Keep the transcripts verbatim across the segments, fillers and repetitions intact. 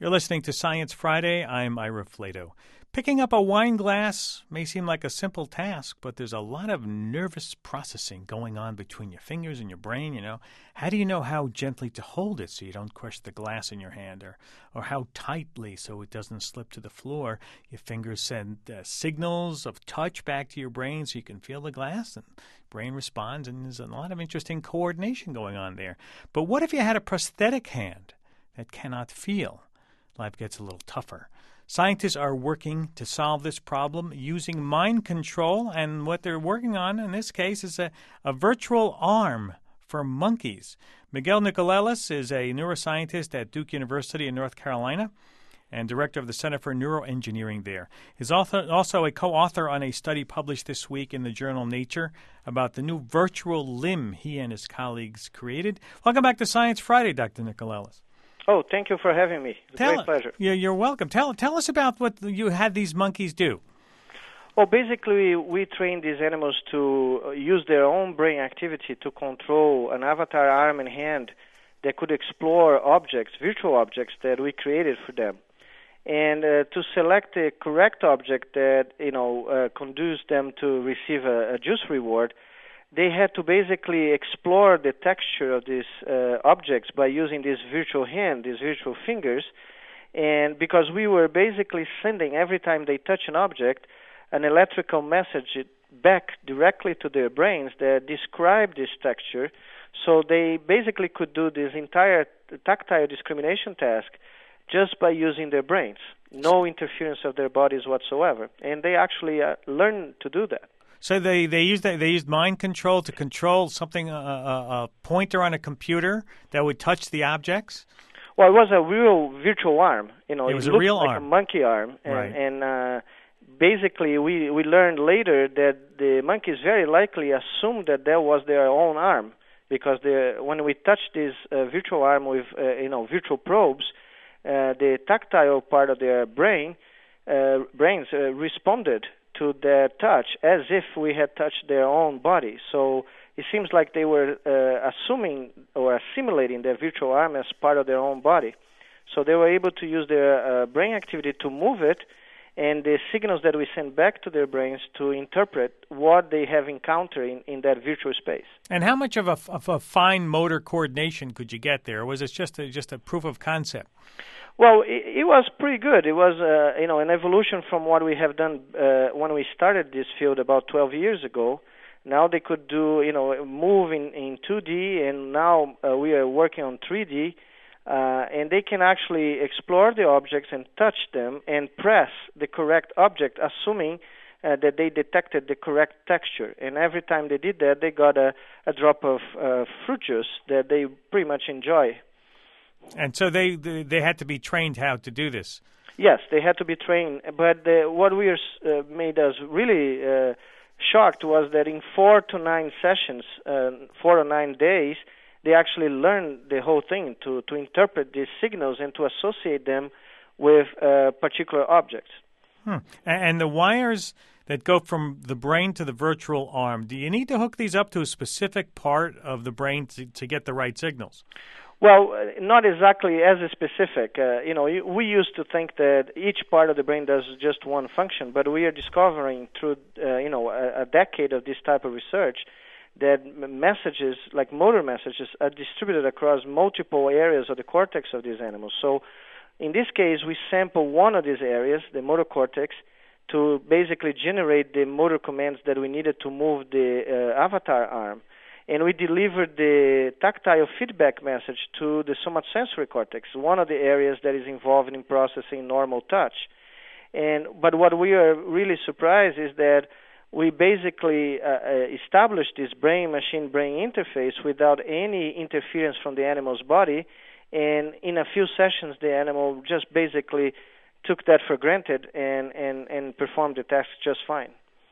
You're listening to Science Friday. I'm Ira Flato. Picking up a wine glass may seem like a simple task, but there's a lot of nervous processing going on between your fingers and your brain, you know. How do you know how gently to hold it so you don't crush the glass in your hand, or, or how tightly so it doesn't slip to the floor? Your fingers send uh, signals of touch back to your brain so you can feel the glass, and brain responds, and there's a lot of interesting coordination going on there. But what if you had a prosthetic hand that cannot feel? Life gets a little tougher. Scientists are working to solve this problem using mind control, and what they're working on in this case is a, a virtual arm for monkeys. Miguel Nicolelis is a neuroscientist at Duke University in North Carolina and director of the Center for Neuroengineering there. He's also a co-author on a study published this week in the journal Nature about the new virtual limb he and his colleagues created. Welcome back to Science Friday, Doctor Nicolelis. Oh, thank you for having me. It's tell, a great pleasure. Yeah, you're welcome. Tell tell us about what you had these monkeys do. Well, basically, we trained these animals to use their own brain activity to control an avatar arm and hand that could explore objects, virtual objects that we created for them, and uh, to select the correct object that you know uh, conduced them to receive a, a juice reward. They had to basically explore the texture of these uh, objects by using this virtual hand, these virtual fingers, and because we were basically sending, every time they touch an object, an electrical message back directly to their brains that described this texture, so they basically could do this entire tactile discrimination task just by using their brains, no interference of their bodies whatsoever, and they actually uh, learned to do that. So they, they used they used mind control to control something, a, a, a pointer on a computer that would touch the objects? Well, it was a real virtual arm. You know, it was it a looked real like arm. a monkey arm. And, right. and uh, basically, we, we learned later that the monkeys very likely assumed that that was their own arm, because when we touched this uh, virtual arm with uh, you know virtual probes, uh, the tactile part of their brain uh, brains uh, responded to their touch as if we had touched their own body. So it seems like they were uh, assuming or assimilating their virtual arm as part of their own body. So they were able to use their uh, brain activity to move it, and the signals that we send back to their brains to interpret what they have encountered in, in that virtual space. And how much of a, of a fine motor coordination could you get there? Or was it just a, just a proof of concept? Well, it, it was pretty good. It was, uh, you know, an evolution from what we have done uh, when we started this field about twelve years ago. Now they could do, you know, move in, in two D, and now uh, we are working on three D, uh, and they can actually explore the objects and touch them and press the correct object, assuming uh, that they detected the correct texture. And every time they did that, they got a, a drop of uh, fruit juice that they pretty much enjoy. And so they, they they had to be trained how to do this. Yes, they had to be trained. But uh, what we are, uh, made us really uh, shocked was that in four to nine sessions, uh, four or nine days, they actually learned the whole thing to, to interpret these signals and to associate them with uh, particular objects. Hmm. And the wires that go from the brain to the virtual arm, do you need to hook these up to a specific part of the brain to, to get the right signals? Well, not exactly as specific. Uh, you know, we used to think that each part of the brain does just one function, but we are discovering through, uh, you know, a, a decade of this type of research that messages, like motor messages, are distributed across multiple areas of the cortex of these animals. So in this case, we sample one of these areas, the motor cortex, to basically generate the motor commands that we needed to move the uh, avatar arm. And we delivered the tactile feedback message to the somatosensory cortex, one of the areas that is involved in processing normal touch. And but what we are really surprised is that we basically uh, established this brain-machine-brain interface without any interference from the animal's body. And in a few sessions, the animal just basically took that for granted and, and, and performed the task just fine.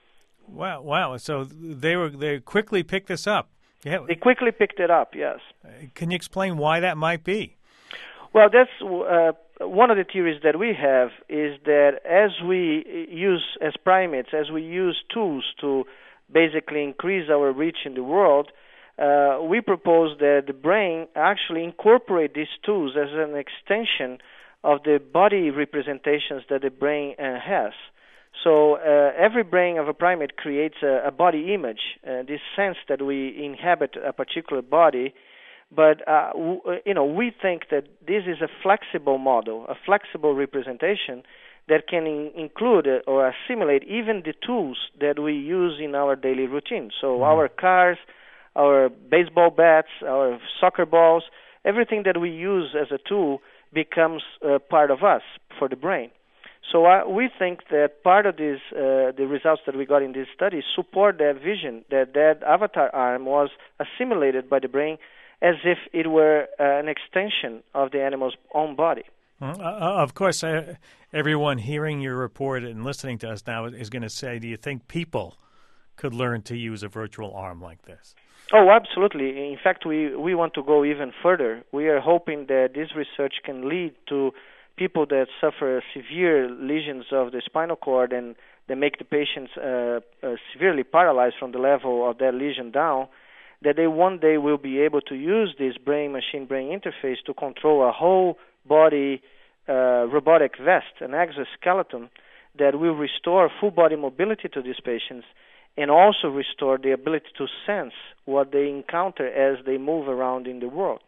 Wow! Wow! So they were they quickly picked this up. Yeah. They quickly picked it up, yes. Can you explain why that might be? Well, that's uh, one of the theories that we have is that as we use, as primates, as we use tools to basically increase our reach in the world, uh, we propose that the brain actually incorporate these tools as an extension of the body representations that the brain uh, has. So uh, every brain of a primate creates a, a body image, uh, this sense that we inhabit a particular body. But uh, w- you know, we think that this is a flexible model, a flexible representation that can in- include uh, or assimilate even the tools that we use in our daily routine. So mm-hmm. our cars, our baseball bats, our soccer balls, everything that we use as a tool becomes uh, part of us for the brain. So uh, we think that part of this, uh, the results that we got in this study support that vision, that that avatar arm was assimilated by the brain as if it were uh, an extension of the animal's own body. Mm-hmm. Uh, of course, uh, everyone hearing your report and listening to us now is going to say, do you think people could learn to use a virtual arm like this? Oh, absolutely. In fact, we, we want to go even further. We are hoping that this research can lead to people that suffer severe lesions of the spinal cord and they make the patients uh, uh, severely paralyzed from the level of that lesion down, that they one day will be able to use this brain-machine-brain interface to control a whole body uh, robotic vest, an exoskeleton, that will restore full body mobility to these patients and also restore the ability to sense what they encounter as they move around in the world.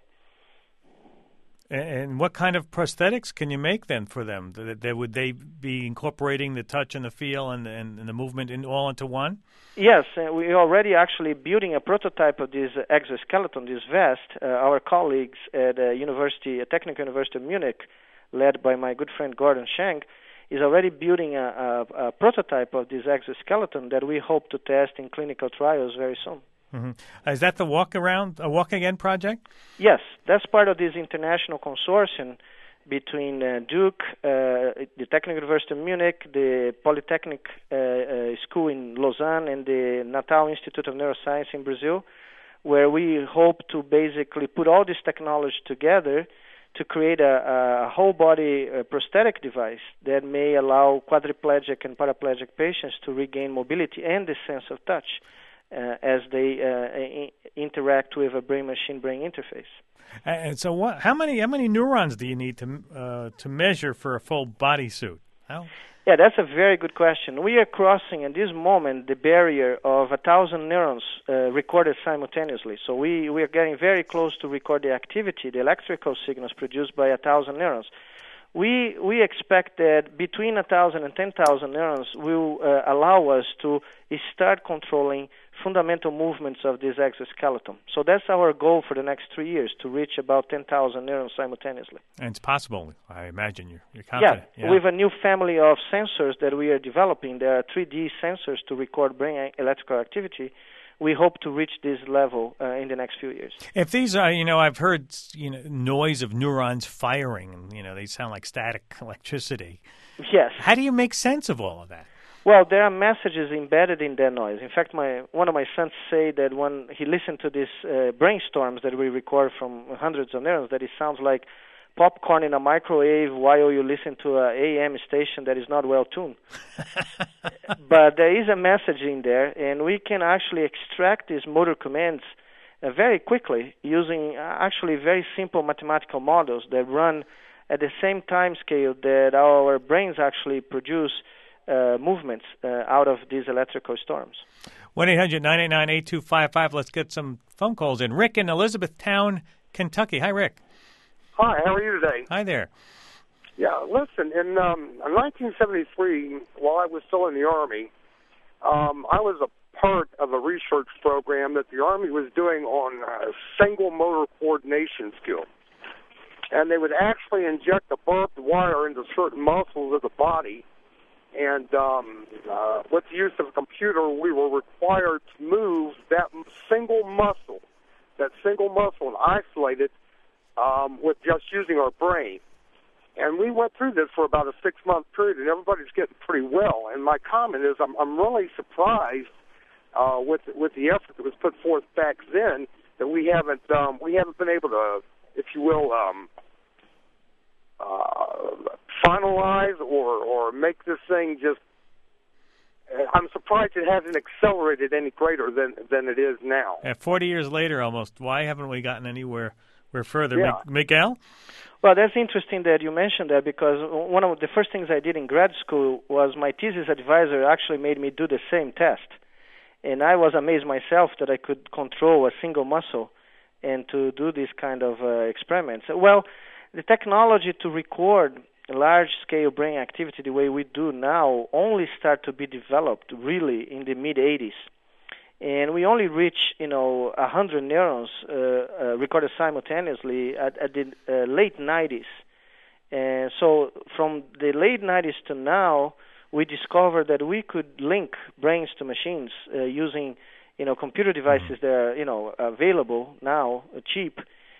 And what kind of prosthetics can you make then for them? Would they be incorporating the touch and the feel and, and, and the movement in, all into one? Yes, uh, we are already actually building a prototype of this exoskeleton, this vest. Uh, our colleagues at a university, a technical university of Munich, led by my good friend Gordon Schenk, is already building a, a, a prototype of this exoskeleton that we hope to test in clinical trials very soon. Mm-hmm. Is that the Walk Around, a Walk Again project? Yes, that's part of this international consortium between uh, Duke, uh, the Technical University of Munich, the Polytechnic uh, uh, School in Lausanne, and the Natal Institute of Neuroscience in Brazil, where we hope to basically put all this technology together to create a, a whole-body uh, prosthetic device that may allow quadriplegic and paraplegic patients to regain mobility and the sense of touch uh, as they uh, I- interact with a brain-machine-brain interface. And so, what? How many how many neurons do you need to uh, to measure for a full bodysuit? How? Yeah, that's a very good question. We are crossing at this moment the barrier of a thousand neurons uh, recorded simultaneously. So we, we are getting very close to record the activity, the electrical signals produced by a thousand neurons. We we expect that between a thousand and ten thousand neurons will uh, allow us to start controlling fundamental movements of this exoskeleton. So that's our goal for the next three years, to reach about ten thousand neurons simultaneously. And it's possible, I imagine. You're, you're confident. Yeah, yeah, with a new family of sensors that we are developing. There are three D sensors to record brain electrical activity. We hope to reach this level uh, in the next few years. If these are, you know, I've heard, you know, noise of neurons firing, you know, they sound like static electricity. Yes. How do you make sense of all of that? Well, there are messages embedded in that noise. In fact, my one of my sons say that when he listened to these uh, brainstorms that we record from hundreds of neurons, that it sounds like popcorn in a microwave while you listen to a A M station that is not well tuned. But there is a message in there, and we can actually extract these motor commands uh, very quickly using uh, actually very simple mathematical models that run at the same time scale that our brains actually produce uh, movements uh, out of these electrical storms. one eight hundred nine eight nine eight two five five. Let's get some phone calls in. Rick in Elizabethtown, Kentucky. Hi, Rick. Hi, how are you today? Hi there. Yeah, listen, in, um, in nineteen seventy-three, while I was still in the Army, um, I was a part of a research program that the Army was doing on uh, single motor coordination skill. And they would actually inject a barbed wire into certain muscles of the body, and um, uh, with the use of a computer, we were required to move that single muscle, that single muscle, and isolate it um, with just using our brain. And we went through this for about a six-month period, and everybody's getting pretty well. And my comment is I'm, I'm really surprised uh, with with the effort that was put forth back then that we haven't um, we haven't been able to, if you will, um, uh, finalize or, or make this thing just. I'm surprised it hasn't accelerated any greater than than it is now. Yeah, forty years later, almost. Why haven't we gotten anywhere? We're further. Yeah. Miguel? Well, that's interesting that you mentioned that, because one of the first things I did in grad school was my thesis advisor actually made me do the same test. And I was amazed myself that I could control a single muscle and to do this kind of uh, experiments. Well, the technology to record large-scale brain activity the way we do now only start to be developed really in the mid-eighties. And we only reach, you know, one hundred neurons uh, uh, recorded simultaneously at, at the uh, late nineties. And so from the late nineties to now, we discovered that we could link brains to machines uh, using, you know, computer devices that are, you know, available now, uh, cheap.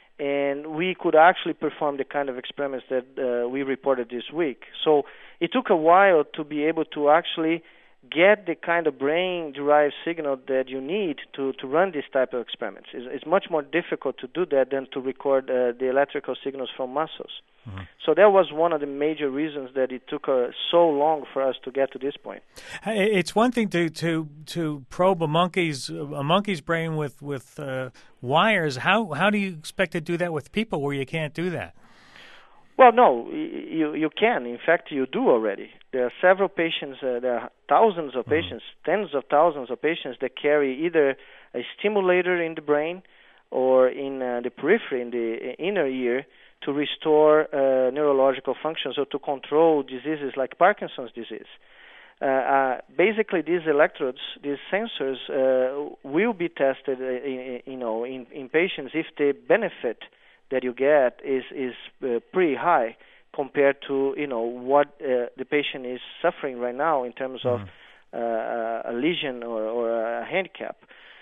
And we could actually perform the kind of experiments that uh, we reported this week. So it took a while to be able to actually get the kind of brain-derived signal that you need to, to run this type of experiments. It's, it's much more difficult to do that than to record uh, the electrical signals from muscles. Mm-hmm. So that was one of the major reasons that it took uh, so long for us to get to this point. It's one thing to to, to probe a monkey's a monkey's brain with with uh, wires. How how do you expect to do that with people where you can't do that? Well, no, you you can. In fact, you do already. There are several patients, uh, there are thousands of patients, mm-hmm. tens of thousands of patients that carry either a stimulator in the brain or in uh, the periphery, in the inner ear, to restore uh, neurological functions or to control diseases like Parkinson's disease. Uh, uh, basically, these electrodes, these sensors, uh, will be tested, uh, in, you know, in, in patients if the benefit that you get is is uh, pretty high compared to, you know, what uh, the patient is suffering right now in terms of mm-hmm. uh, a lesion or, or a handicap.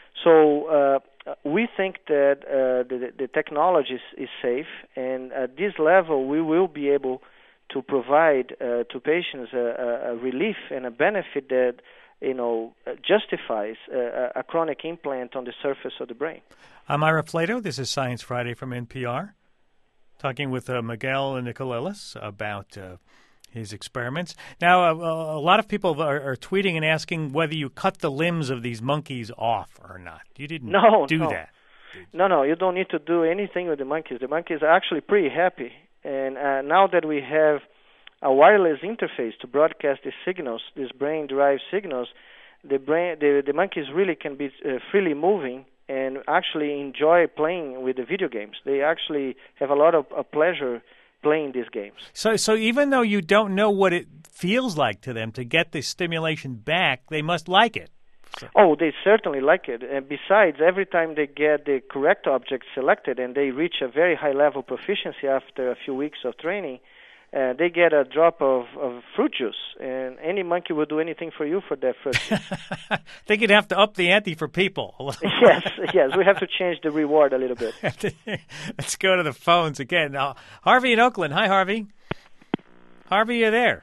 So uh, we think that uh, the, the technology is, is safe, and at this level we will be able to provide uh, to patients a, a relief and a benefit that, you know, justifies a, a chronic implant on the surface of the brain. I'm Ira Flato. This is Science Friday from N P R, talking with uh, Miguel Nicolelis about uh, his experiments. Now, uh, a lot of people are, are tweeting and asking whether you cut the limbs of these monkeys off or not. You didn't no, do no. that. No, no, you don't need to do anything with the monkeys. The monkeys are actually pretty happy. And uh, now that we have a wireless interface to broadcast these signals, these brain-derived signals, the brain, the, the monkeys really can be uh, freely moving and actually enjoy playing with the video games. They actually have a lot of uh, pleasure playing these games. So so even though you don't know what it feels like to them to get the stimulation back, they must like it. So. Oh, they certainly like it. And besides, every time they get the correct object selected and they reach a very high level proficiency after a few weeks of training, Uh, they get a drop of, of fruit juice, and any monkey will do anything for you for that fruit juice. I think you'd have to up the ante for people. yes, yes, we have to change the reward a little bit. Let's go to the phones again. Uh, Harvey in Oakland. Hi, Harvey. Harvey, you there?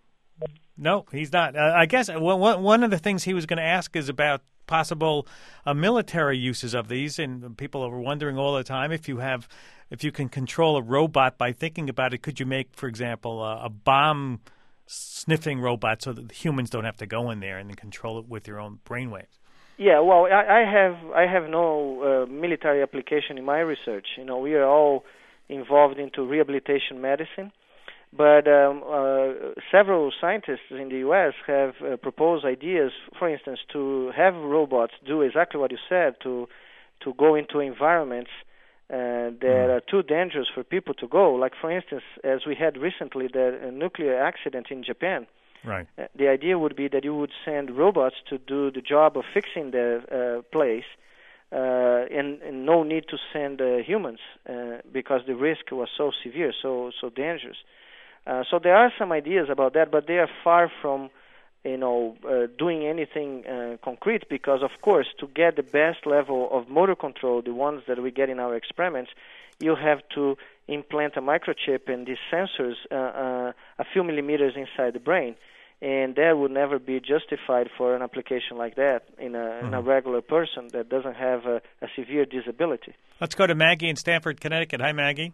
No, he's not. Uh, I guess one, one of the things he was going to ask is about possible uh, military uses of these, and people are wondering all the time if you have... If you can control a robot by thinking about it, could you make, for example, a, a bomb-sniffing robot so that the humans don't have to go in there and then control it with your own brainwaves? Yeah, well, I, I have I have no uh, military application in my research. You know, we are all involved into rehabilitation medicine, but um, uh, several scientists in the U S have uh, proposed ideas, for instance, to have robots do exactly what you said, to to go into environments Uh, that are too dangerous for people to go. Like, for instance, as we had recently, the uh, nuclear accident in Japan. Right. Uh, the idea would be that you would send robots to do the job of fixing the uh, place, uh, and, and no need to send uh, humans uh, because the risk was so severe, so so dangerous. Uh, so there are some ideas about that, but they are far from, you know, uh, doing anything uh, concrete, because, of course, to get the best level of motor control, the ones that we get in our experiments, you have to implant a microchip and these sensors uh, uh, a few millimeters inside the brain, and that would never be justified for an application like that in a, mm-hmm. in a regular person that doesn't have a, a severe disability. Let's go to Maggie in Stamford, Connecticut. Hi, Maggie.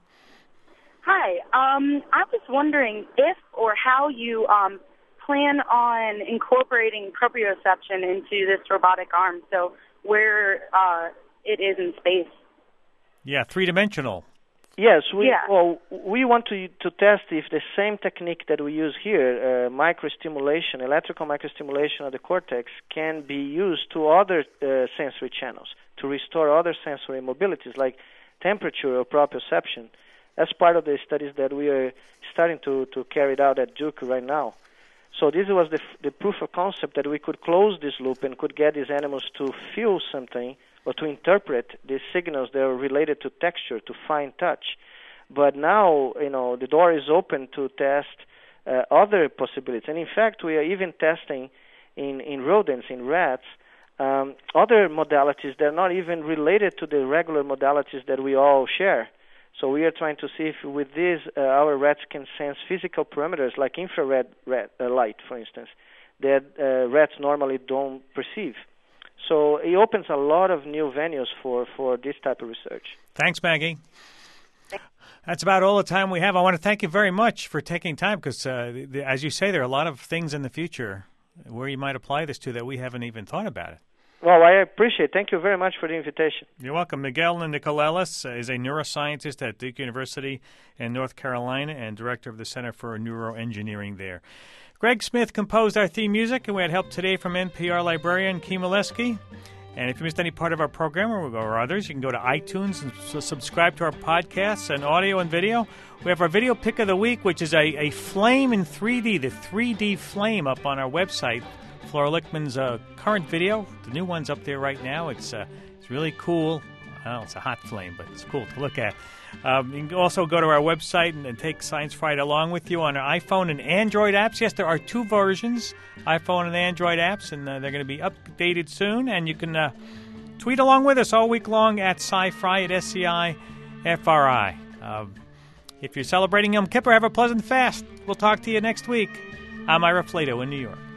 Hi. Um, I was wondering if or how you... Um, plan on incorporating proprioception into this robotic arm, so where uh, it is in space. Yeah, three-dimensional. Yes, we Yeah. well we want to to test if the same technique that we use here, uh, microstimulation, electrical microstimulation of the cortex, can be used to other uh, sensory channels to restore other sensory mobilities like temperature or proprioception. That's part of the studies that we are starting to to carry out at Duke right now. So this was the the proof of concept that we could close this loop and could get these animals to feel something or to interpret the signals that are related to texture, to fine touch. But now, you know, the door is open to test uh, other possibilities. And in fact, we are even testing in, in rodents, in rats, um, other modalities that are not even related to the regular modalities that we all share. So we are trying to see if with this, uh, our rats can sense physical parameters like infrared rat, uh, light, for instance, that uh, rats normally don't perceive. So it opens a lot of new venues for, for this type of research. Thanks, Maggie. That's about all the time we have. I want to thank you very much for taking time because, uh, the, as you say, there are a lot of things in the future where you might apply this to that we haven't even thought about it. Well, I appreciate it. Thank you very much for the invitation. You're welcome. Miguel Nicolelis is a neuroscientist at Duke University in North Carolina and director of the Center for Neuroengineering there. Greg Smith composed our theme music, and we had help today from N P R librarian Kim Oleski. And if you missed any part of our program or, or others, you can go to iTunes and s- subscribe to our podcasts and audio and video. We have our video pick of the week, which is a, a flame in three D, the three D flame up on our website. Flora Lichtman's uh, current video, the new one's up there right now. It's uh, it's really cool. Well, it's a hot flame, but it's cool to look at. Um, you can also go to our website and, and take Science Friday along with you on our iPhone and Android apps. Yes, there are two versions, iPhone and Android apps, and uh, they're going to be updated soon. And you can uh, tweet along with us all week long at SciFri, at S C I F R I. Uh, if you're celebrating Yom Kippur, have a pleasant fast. We'll talk to you next week. I'm Ira Flato in New York.